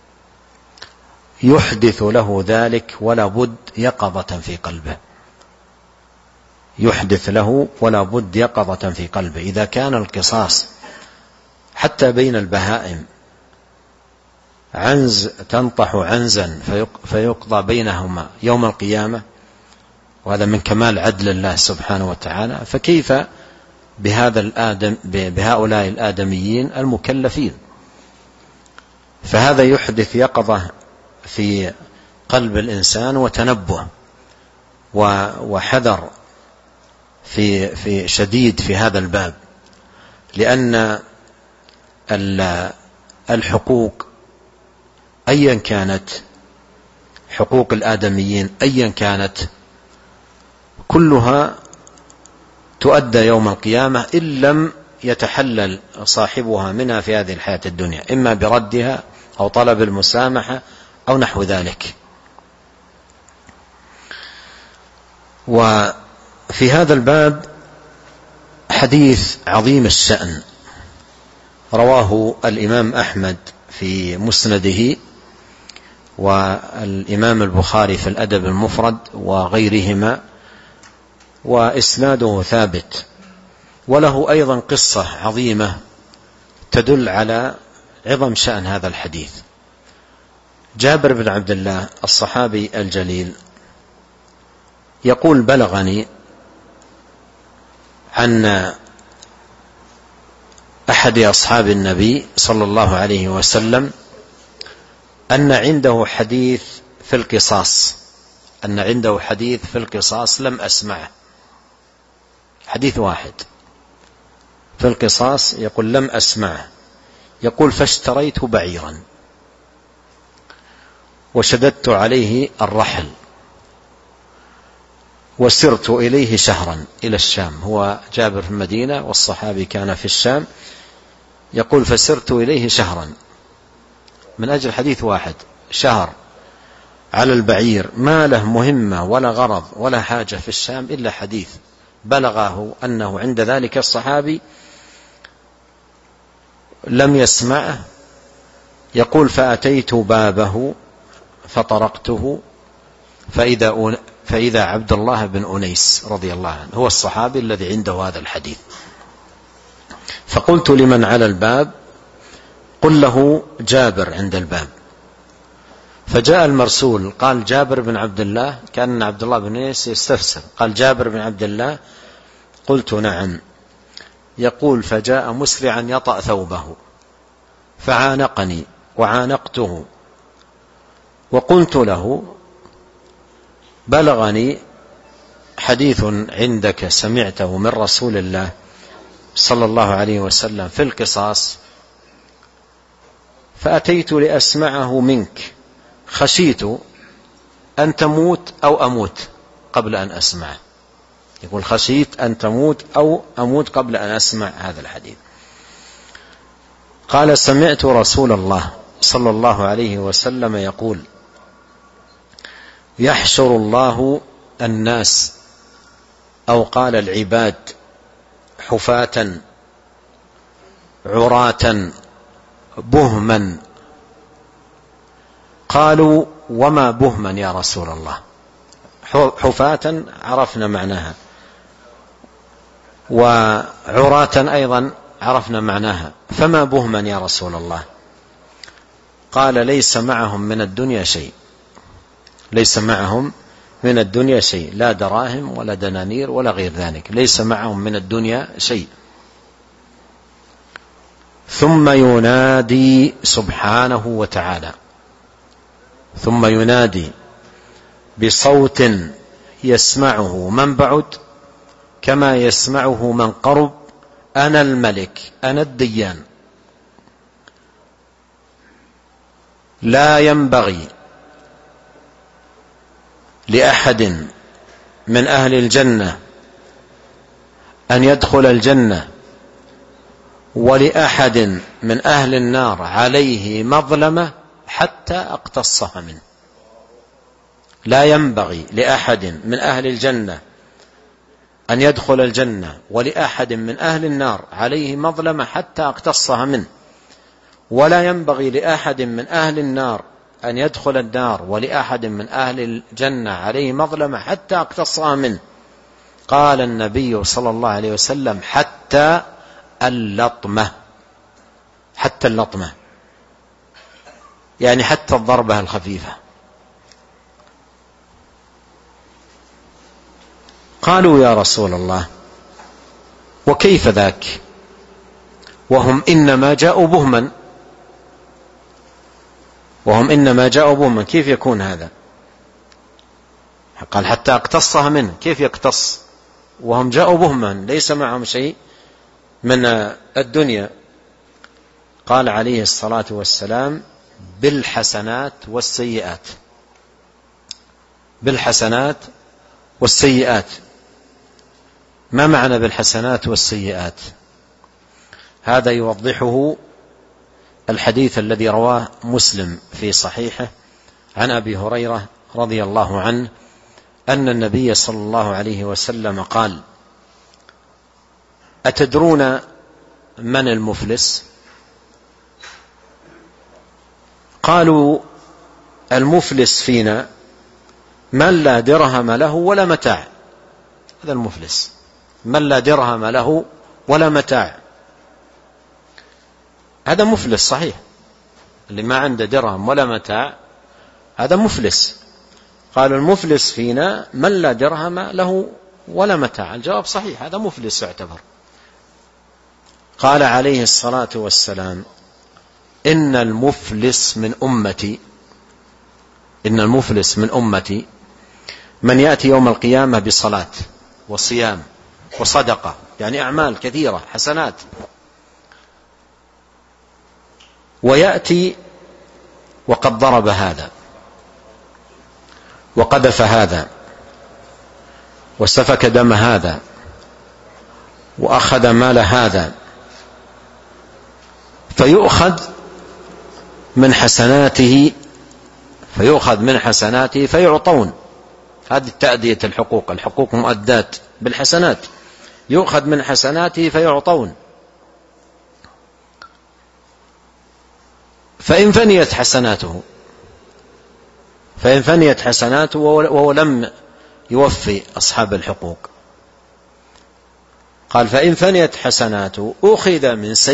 يحدث له ذلك ولا بد يقظة في قلبه، يحدث له ولا بد يقظة في قلبه. إذا كان القصاص حتى بين البهائم عنز تنطح عنزا فيقضى بينهما يوم القيامة، وهذا من كمال عدل الله سبحانه وتعالى، فكيف بهؤلاء الآدميين المكلفين؟ فهذا يحدث يقظة في قلب الإنسان وتنبه وحذر في شديد في هذا الباب، لأن الحقوق أيا كانت، حقوق الآدميين أيا كانت، كلها تؤدى يوم القيامة إن لم يتحلل صاحبها منها في هذه الحياة الدنيا، إما بردها أو طلب المسامحة أو نحو ذلك. وفي هذا الباب حديث عظيم الشأن رواه الإمام أحمد في مسنده والإمام البخاري في الأدب المفرد وغيرهما، وإسناده ثابت، وله أيضا قصة عظيمة تدل على عظم شأن هذا الحديث. جابر بن عبد الله الصحابي الجليل يقول: بلغني عن أحد أصحاب النبي صلى الله عليه وسلم أن عنده حديث في القصاص، لم أسمعه. حديث واحد في القصاص يقول لم أسمعه. يقول: فاشتريت بعيرا وشددت عليه الرحل وسرت إليه شهرا إلى الشام. هو جابر في المدينة والصحابي كان في الشام. يقول: فسرت إليه شهرا من أجل حديث واحد، شهر على البعير، ما له مهمة ولا غرض ولا حاجة في الشام إلا حديث بلغه أنه عند ذلك الصحابي لم يسمعه. يقول: فأتيت بابه فطرقته فإذا عبد الله بن أنيس رضي الله عنه هو الصحابي الذي عنده هذا الحديث. فقلت لمن على الباب: قل له جابر عند الباب. فجاء المرسول قال: جابر بن عبد الله. كان عبد الله بن أنيس يستفسر، قال: جابر بن عبد الله. قلت: نعم. يقول: فجاء مسرعا يطأ ثوبه فعانقني وعانقته، وقلت له: بلغني حديث عندك سمعته من رسول الله صلى الله عليه وسلم في القصاص، فأتيت لأسمعه منك، خشيت أن تموت أو أموت قبل أن أسمعه. يقول: خشيت أن تموت أو أموت قبل أن أسمع هذا الحديث. قال: سمعت رسول الله صلى الله عليه وسلم يقول: يحشر الله الناس، أو قال العباد، حفاة عراة بهما. قالوا: وما بهما يا رسول الله؟ حفاة عرفنا معناها، وعراة أيضا عرفنا معناها، فما بهما يا رسول الله؟ قال: ليس معهم من الدنيا شيء، ليس معهم من الدنيا شيء، لا دراهم ولا دنانير ولا غير ذلك، ليس معهم من الدنيا شيء. ثم ينادي سبحانه وتعالى، ثم ينادي بصوت يسمعه من بعد كما يسمعه من قرب: أنا الملك، أنا الديان، لا ينبغي لأحد من أهل الجنة أن يدخل الجنة، ولأحد من أهل النار عليه مظلمة حتى أقتصها منه. لا ينبغي لأحد من أهل الجنة أن يدخل الجنة، ولأحد من أهل النار عليه مظلمة حتى أقتصها منه، ولا ينبغي لأحد من أهل النار أن يدخل النار، ولأحد من أهل الجنة عليه مظلمة حتى أقتصها منه. قال النبي صلى الله عليه وسلم: حتى اللطمة، حتى اللطمة، يعني حتى الضربة الخفيفة. قالوا: يا رسول الله، وكيف ذاك وهم إنما جاءوا بهما، وهم إنما جاءوا بهما، كيف يكون هذا؟ قال: حتى اقتصها منه، كيف يقتص وهم جاءوا بهما ليس معهم شيء من الدنيا؟ قال عليه الصلاة والسلام: بالحسنات والسيئات، بالحسنات والسيئات. ما معنى بالحسنات والسيئات؟ هذا يوضحه الحديث الذي رواه مسلم في صحيحه عن أبي هريرة رضي الله عنه أن النبي صلى الله عليه وسلم قال: أتدرون من المفلس؟ قالوا: المفلس فينا من لا درهم له ولا متاع. هذا المفلس، من لا درهم له ولا متاع، هذا مفلس صحيح. اللي ما عنده درهم ولا متاع هذا مفلس. قالوا: المفلس فينا من لا درهم له ولا متاع. الجواب صحيح، هذا مفلس يعتبر. قال عليه الصلاة والسلام: إن المفلس من أمتي من يأتي يوم القيامة بصلاة وصيام وصدقة، يعني أعمال كثيرة حسنات، ويأتي وقد ضرب هذا وقذف هذا وسفك دم هذا وأخذ مال هذا، فيؤخذ من حسناته فيعطون. هذه تأدية الحقوق مؤدات بالحسنات، يؤخذ من حسناته فيعطون. فإن فنيت حسناته وهو لم يوفي أصحاب الحقوق، قال: فإن فنيت حسناته أخذ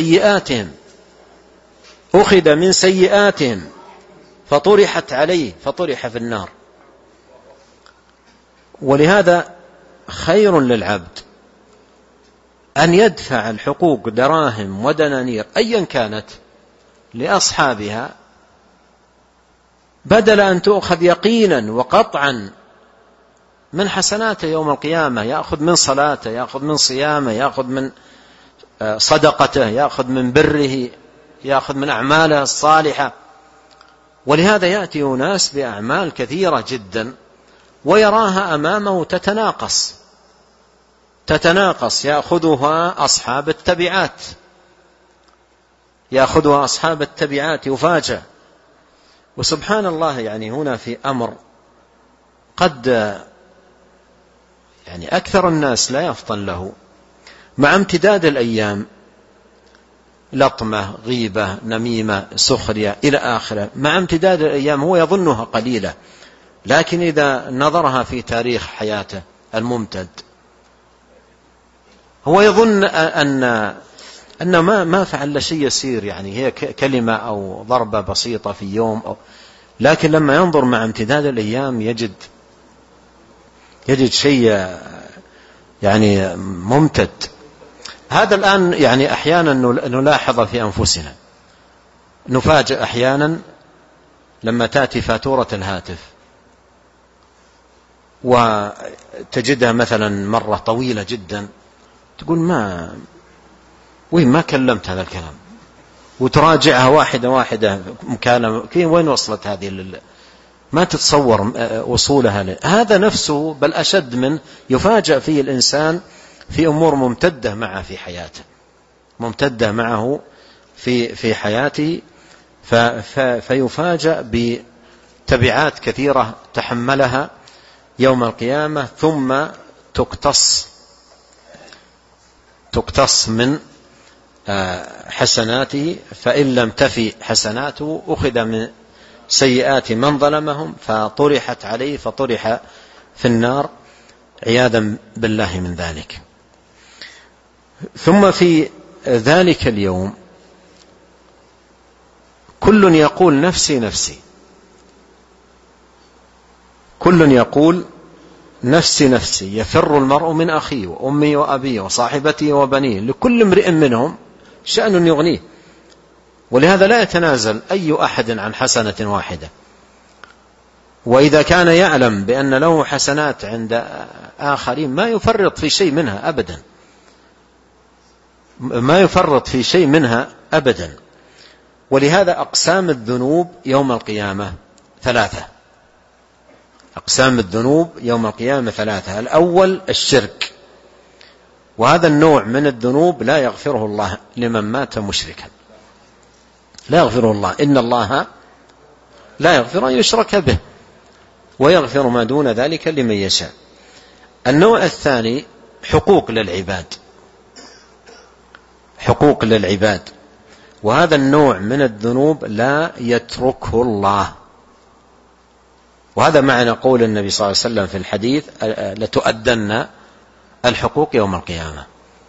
من سيئاتهم فطرحت عليه فطرح في النار. ولهذا خير للعبد أن يدفع الحقوق دراهم ودنانير أيا كانت لأصحابها، بدل أن تؤخذ يقينا وقطعا من حسناته يوم القيامة. يأخذ من صلاته، يأخذ من صيامه، يأخذ من صدقته، يأخذ من بره، يأخذ من أعماله الصالحة. ولهذا يأتي ناس بأعمال كثيرة جدا ويراها أمامه تتناقص، يأخذها أصحاب التبعات، يفاجأ. وسبحان الله، يعني هنا في أمر قد يعني أكثر الناس لا يفطن له. مع امتداد الأيام، لطمة، غيبة، نميمة، سخرية إلى آخره، مع امتداد الأيام هو يظنها قليلة، لكن إذا نظرها في تاريخ حياته الممتد هو يظن أن ما فعل شيء يسير، يعني هي كلمة أو ضربة بسيطة في يوم لكن لما ينظر مع امتداد الأيام يجد شيء يعني ممتد. هذا الآن يعني أحيانا نلاحظ في أنفسنا، نفاجأ أحيانا لما تأتي فاتورة الهاتف وتجدها مثلا مرة طويلة جدا، تقول ما كلمت هذا الكلام، وتراجعها واحدة مكالمة، وين وصلت هذه ما تتصور وصولها هذا نفسه، بل أشد من يفاجأ فيه الإنسان في أمور ممتدة معه في حياته، ممتدة معه في حياته، فيفاجأ بتبعات كثيرة تحملها يوم القيامة، ثم تقتص من حسناته، فإن لم تفي حسناته أخذ من سيئات من ظلمهم فطرحت عليه فطرح في النار عياذا بالله من ذلك. ثم في ذلك اليوم كل يقول نفسي نفسي، كل يقول نفسي نفسي، يفر المرء من أخيه وأمي وأبيه وصاحبته وبنيه، لكل امرئ منهم شأن يغنيه. ولهذا لا يتنازل أي أحد عن حسنة واحدة، وإذا كان يعلم بأن له حسنات عند آخرين ما يفرط في شيء منها أبدا، ما يفرط في شيء منها أبدا. ولهذا أقسام الذنوب يوم القيامة ثلاثة، أقسام الذنوب يوم القيامة ثلاثة. الأول الشرك، وهذا النوع من الذنوب لا يغفره الله لمن مات مشركا، لا يغفره الله، إن الله لا يغفر أن يشرك به. ويغفر ما دون ذلك لمن يشاء. النوع الثاني حقوق للعباد، حقوق للعباد، وهذا النوع من الذنوب لا يتركه الله. وهذا معنى قول النبي صلى الله عليه وسلم في الحديث لتؤدن الحقوق يوم القيامة،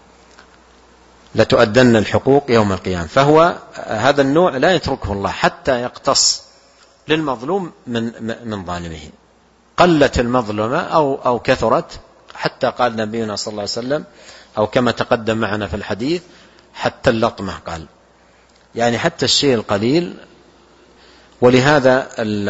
لتؤدن الحقوق يوم القيامة. فهو هذا النوع لا يتركه الله حتى يقتص للمظلوم من ظالمه، قلت المظلمة أو كثرت، حتى قال نبينا صلى الله عليه وسلم أو كما تقدم معنا في الحديث حتى اللطمة، قال يعني حتى الشيء القليل. ولهذا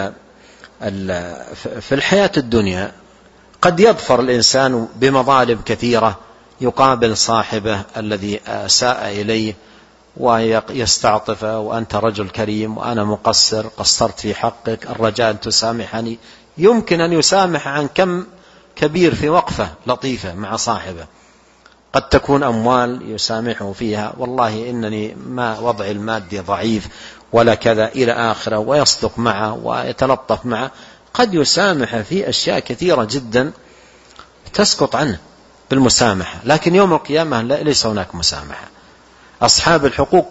في الحياة الدنيا قد يظفر الإنسان بمظالم كثيرة، يقابل صاحبه الذي أساء إليه ويستعطفه، وأنت رجل كريم وأنا مقصر، قصرت في حقك، الرجاء أن تسامحني. يمكن أن يسامح عن كم كبير في وقفة لطيفة مع صاحبه، قد تكون أموال يسامحه فيها، والله إنني ما وضعي المادي ضعيف ولا كذا إلى آخره، ويصدق معه ويتلطف معه. قد يسامح في أشياء كثيرة جدا تسقط عنه بالمسامحة، لكن يوم القيامة ليس هناك مسامحة. أصحاب الحقوق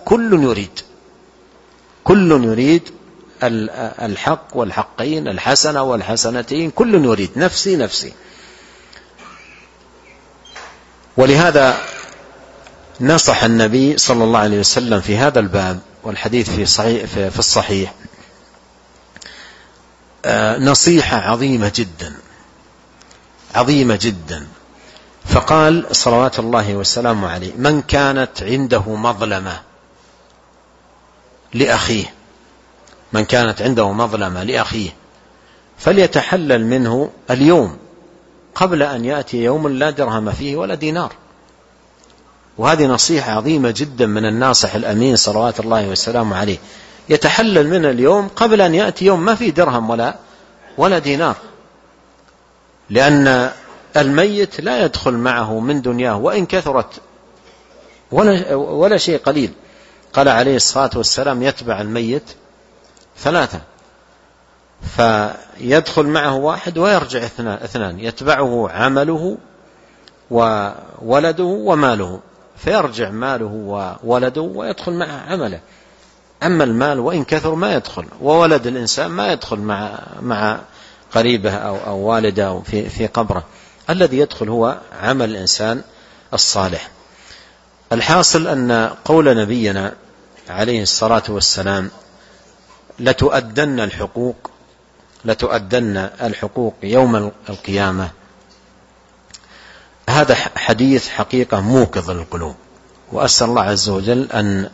كل يريد الحق والحقين، الحسنة والحسنتين، كل يريد نفسي نفسي. ولهذا نصح النبي صلى الله عليه وسلم في هذا الباب، والحديث في الصحيح نصيحة عظيمة جدا عظيمة جدا. فقال صلوات الله وسلامه عليه: من كانت عنده مظلمة لأخيه، من كانت عنده مظلمة لأخيه فليتحلل منه اليوم قبل أن يأتي يوم لا درهم فيه ولا دينار. وهذه نصيحة عظيمة جدا من الناصح الأمين صلوات الله وسلامه عليه، يتحلل من اليوم قبل أن يأتي يوم ما فيه درهم ولا دينار، لأن الميت لا يدخل معه من دنياه وإن كثرت ولا شيء قليل. قال عليه الصلاة والسلام: يتبع الميت ثلاثة، فيدخل معه واحد ويرجع اثنان، يتبعه عمله وولده وماله، فيرجع ماله وولده ويدخل معه عمله. أما المال وإن كثر ما يدخل، وولد الإنسان ما يدخل مع قريبه أو والده في قبره. الذي يدخل هو عمل الإنسان الصالح. الحاصل أن قول نبينا عليه الصلاة والسلام: لتؤدن الحقوق يوم القيامة، هذا حديث حقيقة موقظ للقلوب. وأسأل الله عز وجل أن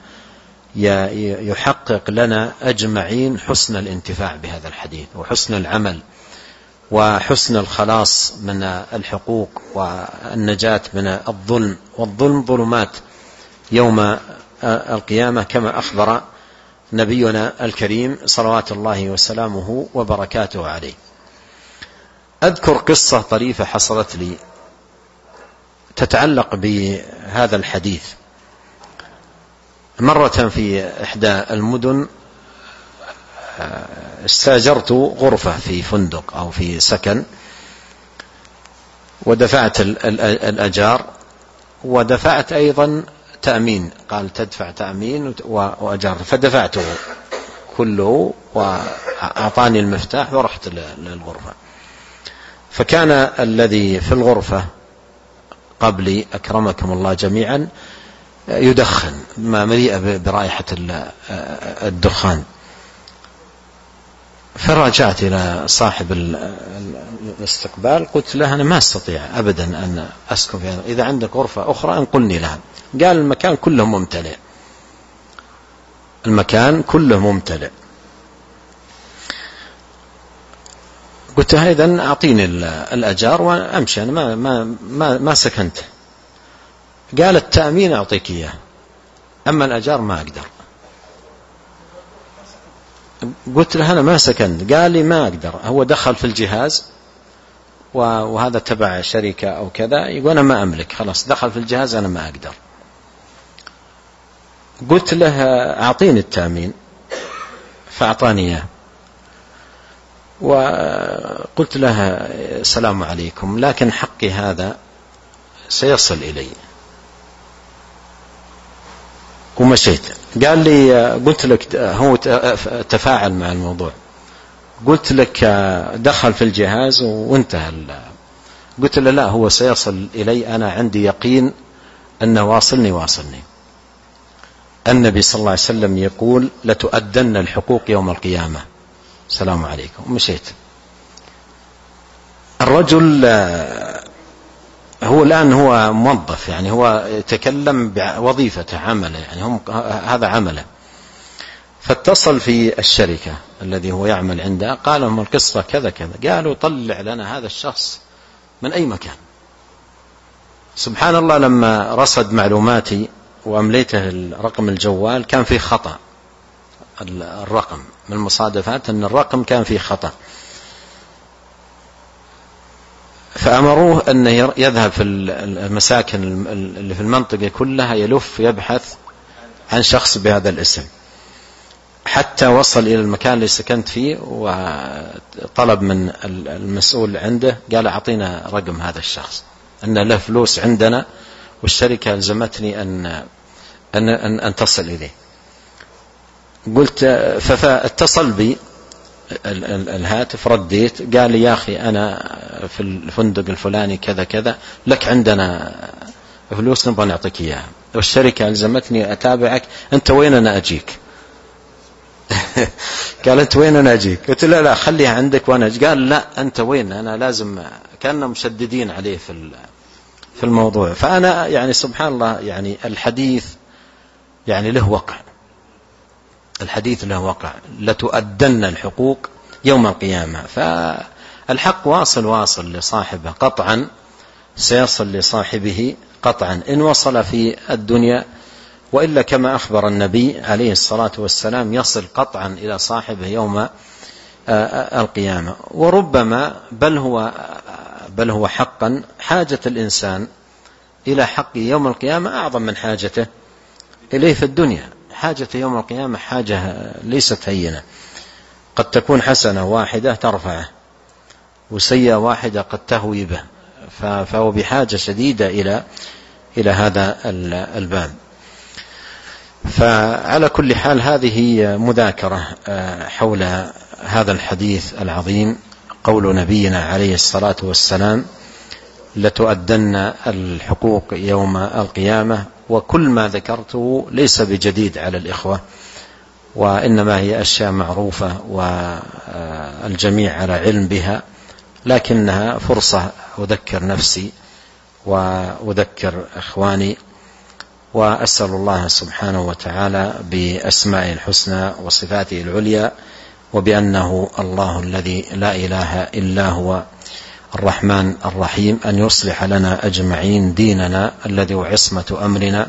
يحقق لنا أجمعين حسن الانتفاع بهذا الحديث، وحسن العمل، وحسن الخلاص من الحقوق، والنجاة من الظلم. والظلم ظلمات يوم القيامة كما أخبر نبينا الكريم صلوات الله وسلامه وبركاته عليه. أذكر قصة طريفة حصلت لي تتعلق بهذا الحديث. مرة في إحدى المدن استأجرت غرفة في فندق أو في سكن، ودفعت الأجار، ودفعت أيضا تأمين. قال: تدفع تأمين وأجار، فدفعته كله وأعطاني المفتاح ورحت للغرفة. فكان الذي في الغرفة قبلي أكرمكم الله جميعا يدخن، مليئة برائحة الدخان. فراجعت إلى صاحب الاستقبال، قلت له: أنا ما أستطيع أبدا أن أسكن في هذا، إذا عندك غرفة أخرى انقلني لها. قال: المكان كله ممتلئ، المكان كله ممتلئ. قلت: إذن أعطيني الأجار وأمشي، أنا ما سكنت. قال: التأمين أعطيك إياه، أما الأجار ما أقدر. قلت له: أنا ما سكنت. قال لي: ما أقدر، هو دخل في الجهاز وهذا تبع شركة أو كذا، يقول أنا ما أملك، خلاص دخل في الجهاز، أنا ما أقدر. قلت له: أعطيني التأمين، فأعطاني إياه. وقلت لها السلام عليكم، لكن حقي هذا سيصل إلي. ومشيت. قال لي قلت لك، هو تفاعل مع الموضوع، قلت لك دخل في الجهاز وانتهى. قلت له لا، هو سيصل إلي، أنا عندي يقين أنه واصلني. النبي صلى الله عليه وسلم يقول لتؤدن الحقوق يوم القيامة. السلام عليكم. ومشيت. الرجل هو الآن هو موظف، يعني هو يتكلم بوظيفته، عمله، يعني هذا عمله. فاتصل في الشركة الذي هو يعمل عندها، قال لهم القصة كذا كذا. قالوا طلع لنا هذا الشخص من أي مكان. سبحان الله، لما رصد معلوماتي وأمليته رقم الجوال كان فيه خطأ. الرقم من المصادفات أن الرقم كان فيه خطأ، فأمروه أن يذهب في المساكن اللي في المنطقة كلها، يلف يبحث عن شخص بهذا الاسم، حتى وصل إلى المكان اللي سكنت فيه، وطلب من المسؤول عنده، قال أعطينا رقم هذا الشخص، أن له فلوس عندنا والشركة ألزمتني أن تصل إليه. قلت، فاتصل بي الهاتف، رديت، قال لي يا أخي أنا في الفندق الفلاني كذا كذا، لك عندنا فلوس نبغى نعطيك إياها، والشركة ألزمتني أتابعك، أنت وين أنا أجيك؟ قال أنت وين أنا أجيك؟ قلت لا خليها عندك وأنا أجيك. قال لا أنت وين، أنا لازم، كأننا مشددين عليه في الموضوع. فأنا يعني سبحان الله، يعني الحديث يعني له وقع، الحديث له وقع، لتؤدن الحقوق يوم القيامة. فالحق واصل لصاحبه قطعا، سيصل لصاحبه قطعا إن وصل في الدنيا، وإلا كما أخبر النبي عليه الصلاة والسلام يصل قطعا إلى صاحبه يوم القيامة. وربما بل هو حقا حاجة الإنسان إلى حق يوم القيامة أعظم من حاجته إليه في الدنيا. حاجة يوم القيامة حاجة ليست هينة، قد تكون حسنة واحدة ترفعه، وسيئة واحدة قد تهوي به، فهو بحاجة شديدة إلى هذا الباب. فعلى كل حال هذه مذاكرة حول هذا الحديث العظيم، قول نبينا عليه الصلاة والسلام لتؤدن الحقوق يوم القيامة. وكل ما ذكرته ليس بجديد على الإخوة، وإنما هي أشياء معروفة والجميع على علم بها، لكنها فرصة أذكر نفسي وأذكر إخواني. وأسأل الله سبحانه وتعالى بأسمائه الحسنى وصفاته العليا، وبأنه الله الذي لا إله إلا هو الرحمن الرحيم، أن يصلح لنا أجمعين ديننا الذي هو عصمة أمرنا،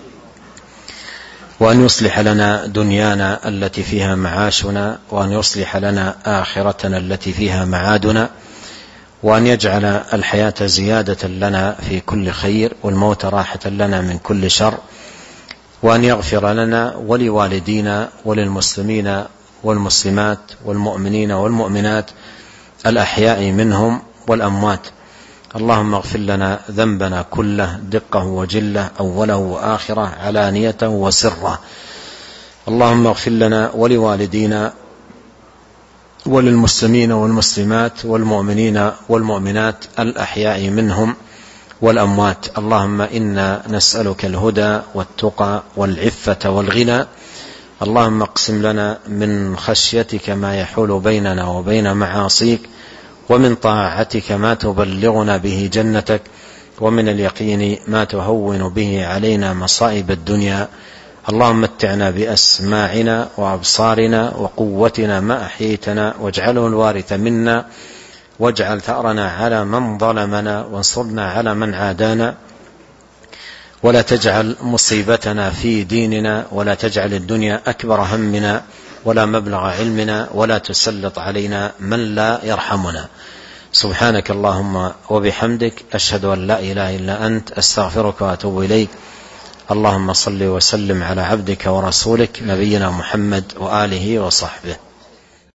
وأن يصلح لنا دنيانا التي فيها معاشنا، وأن يصلح لنا آخرتنا التي فيها معادنا، وأن يجعل الحياة زيادة لنا في كل خير، والموت راحة لنا من كل شر، وأن يغفر لنا ولوالدينا وللمسلمين والمسلمات والمؤمنين والمؤمنات الأحياء منهم والأموات. اللهم اغفر لنا ذنبنا كله، دقه وجله، أوله وآخره، علانيته وسره. اللهم اغفر لنا ولوالدينا وللمسلمين والمسلمات والمؤمنين والمؤمنات الأحياء منهم والأموات. اللهم إنا نسألك الهدى والتقى والعفة والغنى. اللهم اقسم لنا من خشيتك ما يحول بيننا وبين معاصيك، ومن طاعتك ما تبلغنا به جنتك، ومن اليقين ما تهون به علينا مصائب الدنيا. اللهم متعنا بأسماعنا وأبصارنا وقوتنا ما أحييتنا، واجعله الوارث منا، واجعل ثأرنا على من ظلمنا، وانصرنا على من عادانا، ولا تجعل مصيبتنا في ديننا، ولا تجعل الدنيا أكبر همنا ولا مبلغ علمنا، ولا تسلط علينا من لا يرحمنا. سبحانك اللهم وبحمدك، أشهد أن لا إله إلا أنت، أستغفرك وأتوب إليك. اللهم صل وسلم على عبدك ورسولك نبينا محمد وآله وصحبه.